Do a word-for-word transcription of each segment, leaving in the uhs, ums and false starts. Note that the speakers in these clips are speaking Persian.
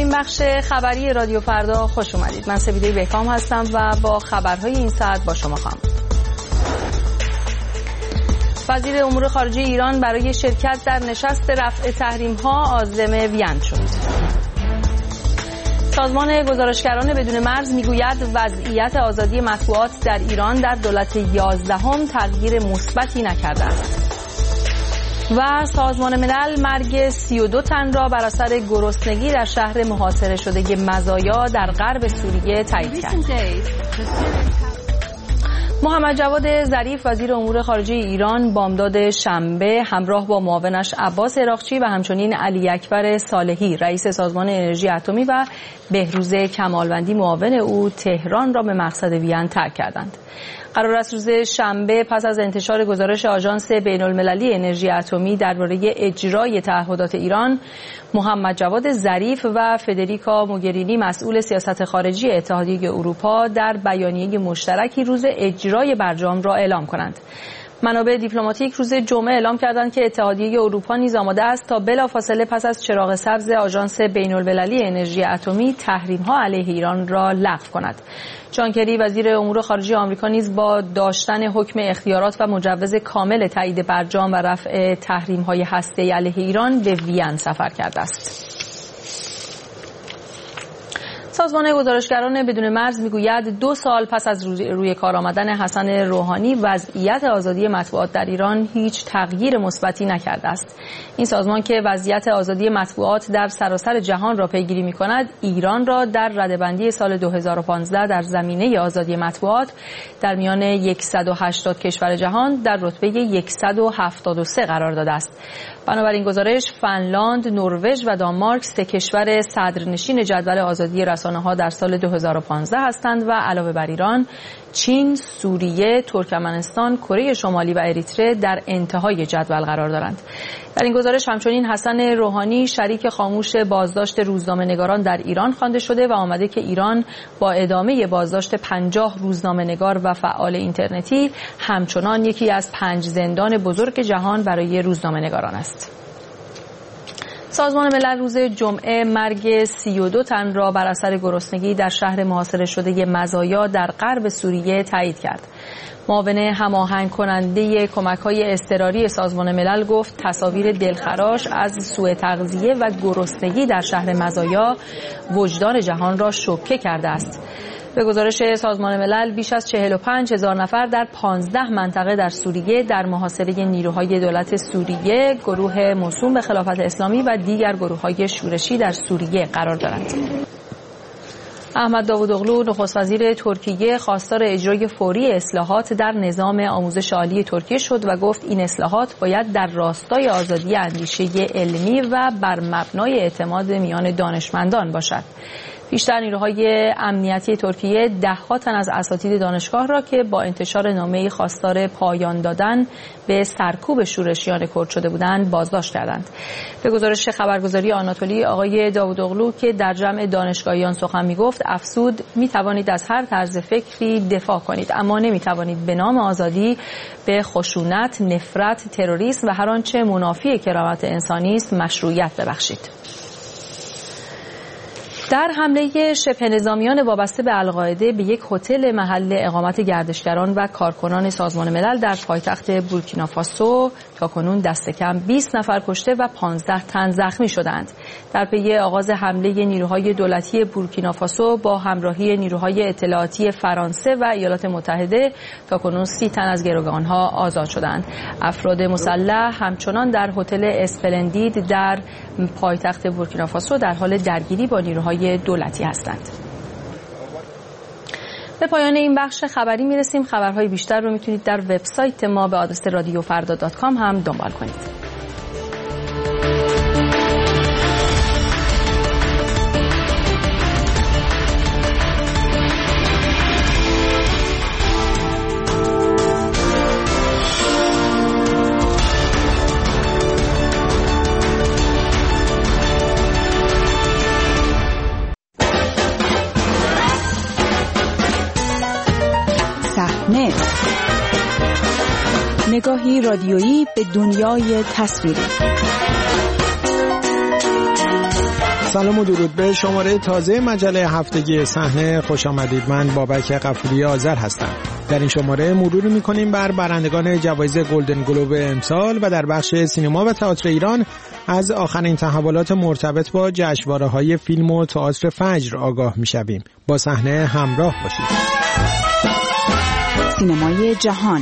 این بخش خبری رادیو فردا خوش اومدید. من سپیده بهکام هستم و با خبرهای این ساعت با شما خواهم. وزیر امور خارجه ایران برای شرکت در نشست رفع تحریم‌ها عازم وین شد. سازمان گزارشگران بدون مرز میگوید وضعیت آزادی مطبوعات در ایران در دولت یازدهم تغییر مثبتی نکرده است. و سازمان ملل مرگ سی و دو تن را بر اثر گرسنگی در شهر محاصره شده مزایا در غرب سوریه تایید کرد. محمد جواد ظریف وزیر امور خارجه ایران بامداد شنبه همراه با معاونش عباس عراقچی و همچنین علی اکبر صالحی رئیس سازمان انرژی اتمی و بهروز کمالوندی معاون او تهران را به مقصد وین ترک کردند. قرار است روز شنبه پس از انتشار گزارش آژانس بین‌المللی انرژی اتمی درباره اجرای تعهدات ایران، محمد جواد ظریف و فدریکا موگرینی مسئول سیاست خارجی اتحادیه اروپا در بیانیه مشترکی روز اجرای برجام را اعلام کنند. منابع دیپلماتیک روز جمعه اعلام کردند که اتحادیه اروپا نیز آماده است تا بلافاصله پس از چراغ سبز آژانس بین‌المللی انرژی اتمی تحریم‌ها علیه ایران را لغو کند. جان کری وزیر امور خارجه آمریکا نیز با داشتن حکم اختیارات و مجوز کامل تایید برجام و رفع تحریم‌های هسته‌ای علیه ایران به وین سفر کرده است. سازمان گزارشگران بدون مرز میگوید دو سال پس از روی کار آمدن حسن روحانی وضعیت آزادی مطبوعات در ایران هیچ تغییر مثبتی نکرده است. این سازمان که وضعیت آزادی مطبوعات در سراسر جهان را پیگیری می‌کند، ایران را در رده‌بندی سال دو هزار و پانزده در زمینه آزادی مطبوعات در میان صد و هشتاد کشور جهان در رتبه صد و هفتاد و سه قرار داده است. بنابراین گزارش فنلاند، نروژ و دانمارک سه کشور صدرنشین جدول آزادی رسانه‌ها در سال دو هزار و پانزده هستند و علاوه بر ایران، چین، سوریه، ترکمنستان، کره شمالی و اریتره در انتهای جدول قرار دارند. در این گزارش همچنین حسن روحانی شریک خاموش بازداشت روزنامه‌نگاران در ایران خوانده شده و آمده که ایران با ادامه بازداشت پنجاه روزنامه‌نگار و فعال اینترنتی همچنان یکی از پنج زندان بزرگ جهان برای روزنامه‌نگاران است. سازمان ملل روز جمعه مرگ سی و دو تن را بر اثر گرسنگی در شهر محاصره شده مزایا در غرب سوریه تایید کرد. معاون هماهنگ کننده کمک‌های اضطراری سازمان ملل گفت تصاویر دلخراش از سوء تغذیه و گرسنگی در شهر مزایا وجدان جهان را شوکه کرده است. به گزارش سازمان ملل بیش از چهل و پنج هزار نفر در پانزده منطقه در سوریه در محاصره نیروهای دولت سوریه، گروه موسوم به خلافت اسلامی و دیگر گروه‌های شورشی در سوریه قرار دارند. احمد داوودوغلو نخست وزیر ترکیه خواستار اجرای فوری اصلاحات در نظام آموزش عالی ترکیه شد و گفت این اصلاحات باید در راستای آزادی اندیشه علمی و بر مبنای اعتماد میان دانشمندان باشد. بیشتر نیروهای امنیتی ترکیه ده ها تن از اساتید دانشگاه را که با انتشار نامه‌ای خواستار پایان دادن به سرکوب شورشیان کرد شده بودند بازداشت کردند. به گزارش خبرگزاری آناتولی آقای داوودوغلو که در جمع دانشگاهیان سخن می‌گفت افسود می‌توانید از هر طرز فکری دفاع کنید اما نمی‌توانید به نام آزادی به خشونت، نفرت، تروریسم و هر آنچه منافی کرامت انسانی است مشروعیت ببخشید. در حمله شبه نظامیان وابسته به القاعده به یک هتل محل اقامت گردشگران و کارکنان سازمان ملل در پایتخت بورکینافاسو تاکنون دست کم بیست نفر کشته و پانزده تن زخمی شدند. در پی آغاز حمله نیروهای دولتی بورکینافاسو با همراهی نیروهای اطلاعاتی فرانسه و ایالات متحده تاکنون سی تن از گروگانها آزاد شدند. افراد مسلح همچنان در هتل اسپلندید در پایتخت بورکینافاسو در حال درگیری با نیروهای دولتی هستند. به پایان این بخش خبری میرسیم. خبرهای بیشتر رو میتونید در وبسایت ما به آدرس رادیو فردا دات کام هم دنبال کنید. نگاهی رادیویی به دنیای تصویری. سلام و درود به شماره تازه مجله هفتگی صحنه خوش آمدید. من بابک غفوری آذر هستم. در این شماره مرور می‌کنیم بر برندگان جوایز گلدن گلوب امسال و در بخش سینما و تئاتر ایران از آخرین تحولات مرتبط با جشنواره‌های فیلم و تئاتر فجر آگاه می‌شویم. با صحنه همراه باشید. سینمای جهان.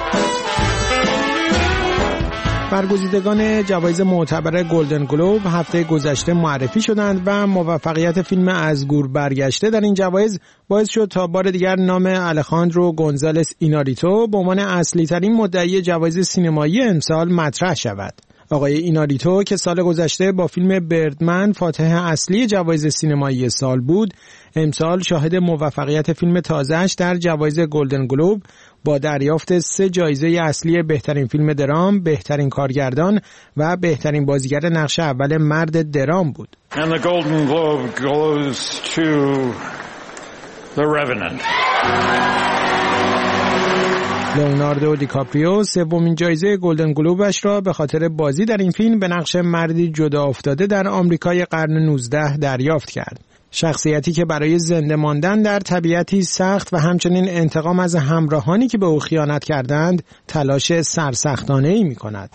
برگزیدگان جوایز معتبر گلدن گلوب هفته گذشته معرفی شدند و موفقیت فیلم از گور برگشته در این جوایز باعث شد تا بار دیگر نام الخاندرو گونزالس ایناریتو به عنوان اصلی ترین مدعی جوایز سینمایی امسال مطرح شود. آقای ایناریتو که سال گذشته با فیلم بردمن فاتح اصلی جوایز سینمایی سال بود، امسال شاهد موفقیت فیلم تازه‌اش در جوایز گلدن گلوب با دریافت سه جایزه اصلی بهترین فیلم درام، بهترین کارگردان و بهترین بازیگر نقش اول مرد درام بود. And the Golden Globe goes to The Revenant. لئوناردو دیکاپریو سومین جایزه گلدن گلوبش را به خاطر بازی در این فیلم به نقش مردی جدا افتاده در آمریکای قرن نوزدهم دریافت کرد. شخصیتی که برای زنده ماندن در طبیعتی سخت و همچنین انتقام از همراهانی که به او خیانت کردند تلاش سرسختانه‌ای می‌کند.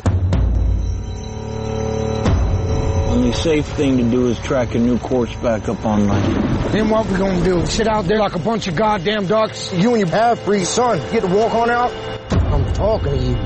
The safe thing to do is track a new course back up online. Then what we gonna do? Sit out there like a bunch of goddamn ducks? You and your half-breed son get to walk on out? I'm talking to you.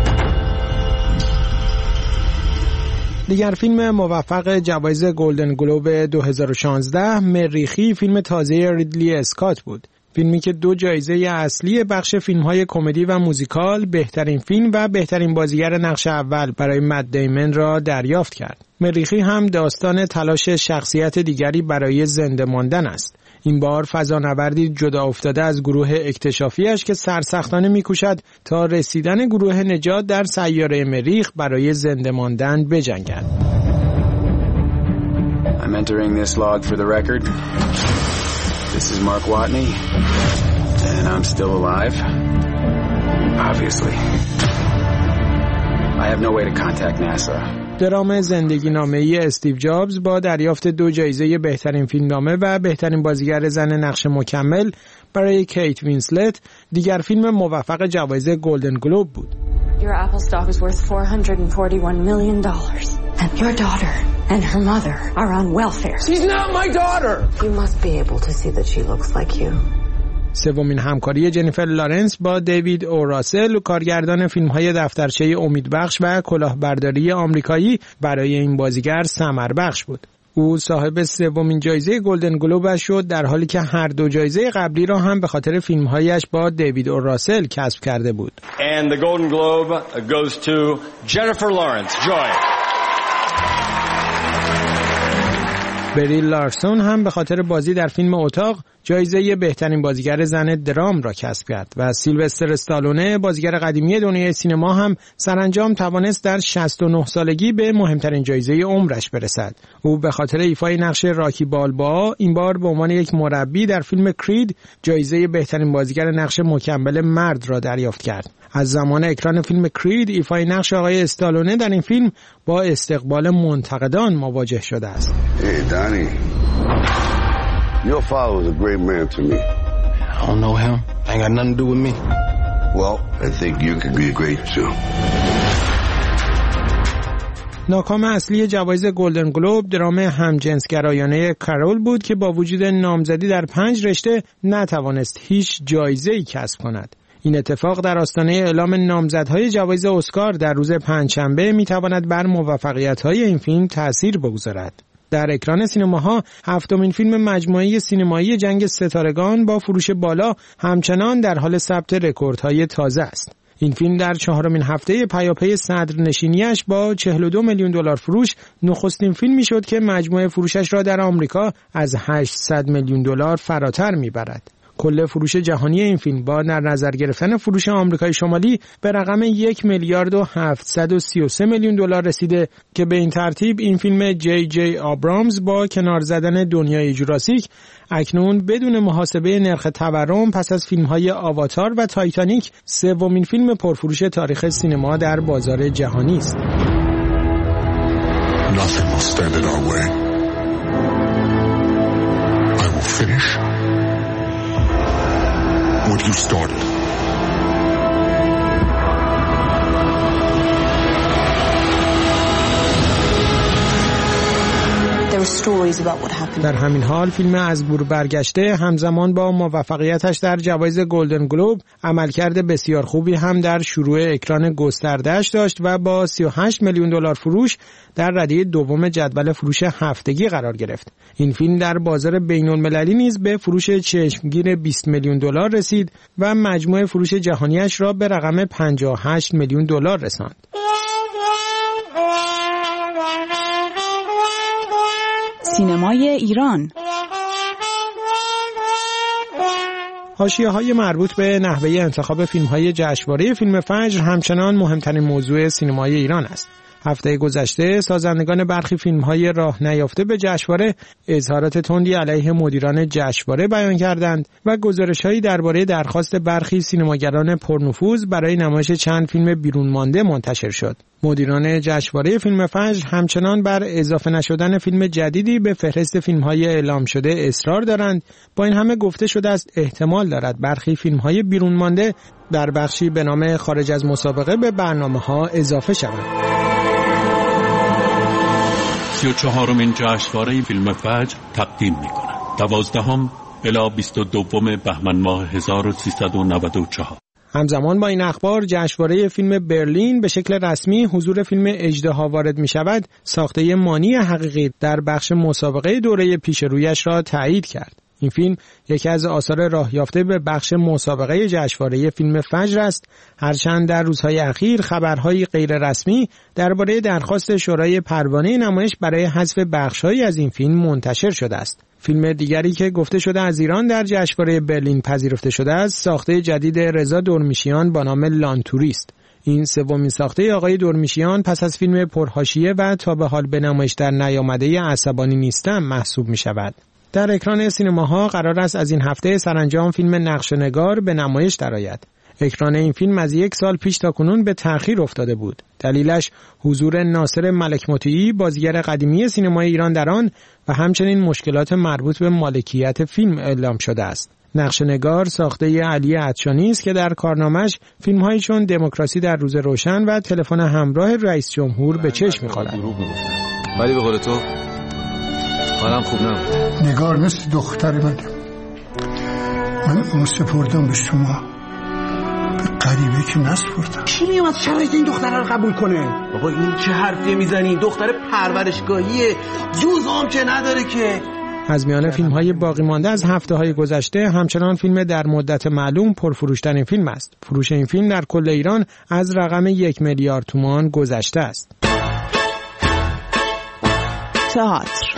دیگر فیلم موفق جوایز گلدن گلوب دو هزار و شانزده مریخی فیلم تازه ریدلی اسکات بود. فیلمی که دو جایزه اصلی بخش فیلم‌های کمدی و موزیکال، بهترین فیلم و بهترین بازیگر نقش اول برای مت دیمن را دریافت کرد. مریخی هم داستان تلاش شخصیت دیگری برای زنده ماندن است. این بار فضانوردی جدا افتاده از گروه اکتشافیش که سرسختانه می‌کوشد تا رسیدن گروه نجات در سیاره مریخ برای زنده ماندن بجنگد. I'm entering this log for the record. This is Mark Watney, and I'm still alive. Obviously. I have no way to contact NASA. درام زندگی نامه‌ای استیو جابز با دریافت دو جایزه بهترین فیلمنامه و بهترین بازیگر زن نقش مکمل برای کیت وینسلت دیگر فیلم موفق جوایز گلدن گلوب بود. Your Apple stock is worth four hundred forty-one million dollars. And your daughter and her mother are on welfare. She's not my daughter. You must be able to see that she looks like you. سومین همکاری جنیفر لارنس با دیوید او راسل کارگردان فیلم‌های دفترچه امیدبخش و کلاهبرداری آمریکایی برای این بازیگر ثمربخش بود. او صاحب سومین جایزه گلدن گلوبش شد در حالی که هر دو جایزه قبلی را هم به خاطر فیلم‌هایش با دیوید او راسل کسب کرده بود. And the Golden Globe goes to Jennifer Lawrence. Joy. بری لارسون هم به خاطر بازی در فیلم اتاق جایزه بهترین بازیگر زن درام را کسب کرد و سیلوستر استالونه بازیگر قدیمی دنیای سینما هم سرانجام توانست در شصت و نه سالگی به مهمترین جایزه عمرش برسد. او به خاطر ایفای نقش راکی بالبا این بار به عنوان یک مربی در فیلم کرید جایزه بهترین بازیگر نقش مکمل مرد را دریافت کرد. از زمان اکران فیلم کرید ایفای نقش آقای استالونه در این فیلم با استقبال منتقدان مواجه شده است. Hey Donnie, your father was a great man to me. I don't know him. Ain't got nothing to do with me. Well, I think you could be great too. ناکام اصلی جوایز گلدن گلوب درام همجنسگرایانه کارول بود که با وجود نامزدی در پنج رشته نتوانست هیچ جایزه‌ای کسب کند. این اتفاق در آستانه اعلام نامزدهای جوایز اسکار در روز پنجشنبه میتواند بر موفقیت‌های این فیلم تأثیر بگذارد. در اکران سینماها هفتمین فیلم مجموعه سینمایی جنگ ستارگان با فروش بالا همچنان در حال ثبت رکوردهای تازه است. این فیلم در چهارمین هفته پیاپی صدرنشینیش با چهل و دو میلیون دلار فروش نخستین فیلمی شد که مجموع فروشش را در آمریکا از هشتصد میلیون دلار فراتر میبرد. کل فروش جهانی این فیلم با در نظر گرفتن فروش آمریکای شمالی به رقم یک میلیارد و هفتصد و سی و سه میلیون دلار رسیده که به این ترتیب این فیلم جی جی آبرامز با کنار زدن دنیای جوراسیک اکنون بدون محاسبه نرخ تورم پس از فیلم‌های آواتار و تایتانیک سومین فیلم پرفروش تاریخ سینما در بازار جهانی است. Nothing will stand in our way. finish what you started. در همین حال فیلم از گور برگشته همزمان با موفقیتش در جوایز گلدن گلوب عملکرد بسیار خوبی هم در شروع اکران گسترده‌اش داشت و با سی و هشت میلیون دلار فروش در رده دوم جدول فروش هفتگی قرار گرفت. این فیلم در بازار بین‌المللی نیز به فروش چشمگیر بیست میلیون دلار رسید و مجموع فروش جهانیش را به رقم پنجاه و هشت میلیون دلار رساند. سینمای ایران. حاشیه‌های مربوط به نحوه انتخاب فیلم‌های جشنواره فیلم فجر همچنان مهمترین موضوع سینمای ایران است. هفته گذشته سازندگان برخی فیلم‌های راه نیافته به جشنواره اظهارات تندی علیه مدیران جشنواره بیان کردند و گزارش‌هایی درباره درخواست برخی سینماگران پرنفوذ برای نمایش چند فیلم بیرون مانده منتشر شد. مدیران جشنواره فیلم فجر همچنان بر اضافه نشدن فیلم جدیدی به فهرست فیلم‌های اعلام شده اصرار دارند. با این همه گفته شده است احتمال دارد برخی فیلم‌های بیرون مانده در بخشی به نام خارج از مسابقه به برنامه‌ها اضافه شوند. سی و چهارمین جشنواره فیلم فجر تقدیم می‌کند. دوازدهم الی بیست و دوم بهمن ماه هزار و سیصد و نود و چهار. همزمان با این اخبار جشنواره فیلم برلین به شکل رسمی حضور فیلم اژدها وارد می شود ساخته مانی حقیقی در بخش مسابقه دوره پیش رویش را تایید کرد. این فیلم یکی از آثار راه یافته به بخش مسابقه جشنواره فیلم فجر است، هرچند در روزهای اخیر خبرهای غیر رسمی درباره درخواست شورای پروانه نمایش برای حذف بخش‌هایی از این فیلم منتشر شده است. فیلم دیگری که گفته شده از ایران در جشنواره برلین پذیرفته شده است، ساخته جدید رضا دورمیشیان با نام لانتوریست. این سومین ساخته آقای دورمیشیان پس از فیلم پرحاشیه و تا به حال به نمایش در نیامده عصبانی نیستم محسوب می شود. در اکران سینماها قرار است از این هفته سرانجام فیلم نقشه‌نگار به نمایش درآید. اکران این فیلم از یک سال پیش تا کنون به تأخیر افتاده بود. دلیلش حضور ناصر ملک مطیعی، بازیگر قدیمی سینمای ایران در آن و همچنین مشکلات مربوط به مالکیت فیلم اعلام شده است. نقشه‌نگار ساخته علی عطشانی است که در کارنامه‌اش فیلم‌هایی چون دموکراسی در روز روشن و تلفن همراه رئیس جمهور به چشم می‌خورد. ولی به قول تو حالم خوب نبود. نگار مثل دختر منه. من اون سپردم به شما، به غریبه که نسپردم. کی میومد شرایط این دختر رو قبول کنه؟ بابا این چه حرفیه میزنی؟ دختر پرورشگاهیه، جز هم که نداره که. از میان فیلم‌های باقی مانده از هفته‌های گذشته همچنان فیلم در مدت معلوم پرفروش‌ترین فیلم است. فروش این فیلم در کل ایران از رقم یک میلیارد تومان گذشته است. تئاتر.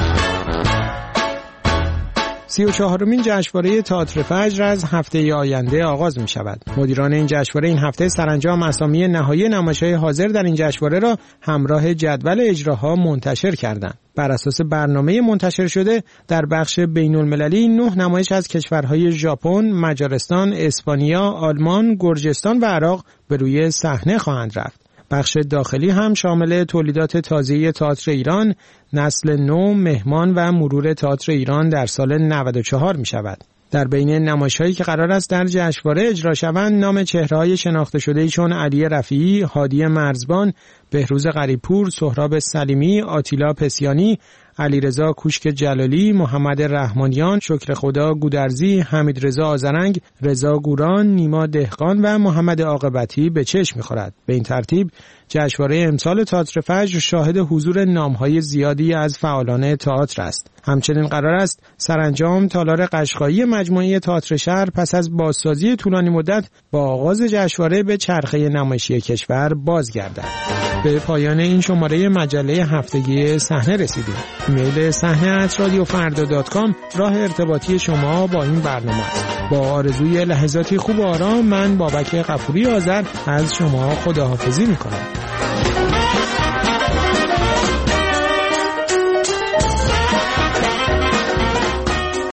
سی و چهارمین جشنواره تئاتر فجر از هفته آینده آغاز می شود. مدیران این جشنواره این هفته سرانجام اسامی نهایی نمایش‌های حاضر در این جشنواره را همراه جدول اجراها منتشر کردند. بر اساس برنامه منتشر شده در بخش بین‌المللی نه نمایش از کشورهای ژاپن، مجارستان، اسپانیا، آلمان، گرجستان و عراق به روی صحنه خواهند رفت. بخش داخلی هم شامل تولیدات تازه تئاتر ایران، نسل نو، مهمان و مرور تئاتر ایران در سال نود و چهار می شود. در بین نمایش‌هایی که قرار است در جشنواره اجرا شوند نام چهره‌های شناخته شده‌ای چون علی رفیعی، هادی مرزبان، بهروز غریب‌پور، سهراب سلیمی، آتیلا پسیانی، علیرضا کوشک جلالی، محمد رحمانیان، شکر خدا گودرزی، حمید رضا آذرنگ، رضا گوران، نیما دهقان و محمد عاقبتی به چشم می‌خورد. به این ترتیب جشنواره امسال تئاتر فجر شاهد حضور نام‌های زیادی از فعالان تئاتر است. همچنین قرار است سرانجام تالار قشقایی مجموعه تئاتر شهر پس از بازسازی طولانی مدت با آغاز جشنواره به چرخه نمایشی کشور بازگردد. به پایان این شماره مجله هفتگی صحنه رسیدیم. ایمیل صحنه ات رادیو فردا دات کام راه ارتباطی شما با این برنامه است. با آرزوی لحظاتی خوب و آرام من بابک غفوری آذر از شما خداحافظی می‌کنم.